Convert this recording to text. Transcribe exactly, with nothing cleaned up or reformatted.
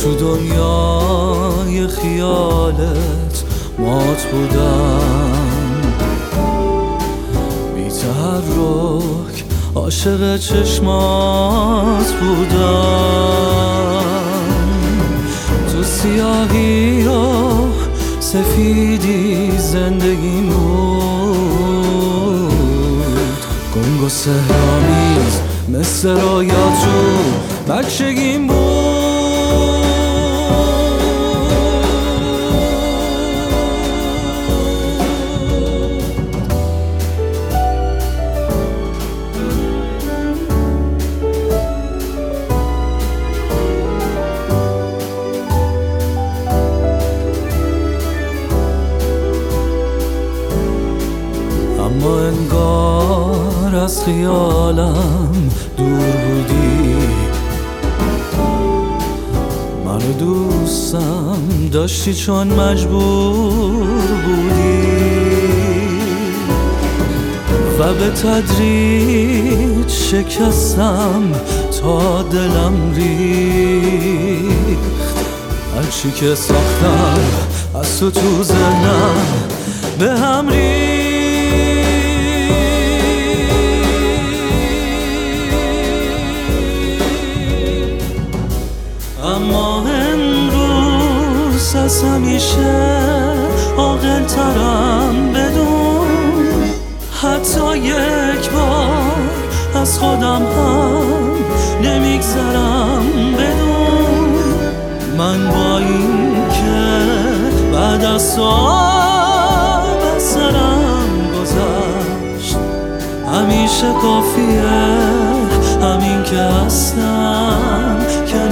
تو دنیای خیالت مات بودم، بی تحرک عاشق چشمات بودم. تو سیاهی و سفیدی زندگیم بود، گنگ و سحرآمیز مثل رویاتو بچگیم بود. اما انگار از خیالم دور بودی، منو دوستم داشتی چون مجبور بودی و به تدریج شکستم تا دلم ریخت. هرچی که ساختم از تو تو ذهنم به هم ریخت. اما امروز از همیشه عاقل ترم، بدون حتی یک بار از خودم هم نمیگذرم، بدون من با این که بعد از تو از سرم گذشت همیشه کافیه همین که هستم که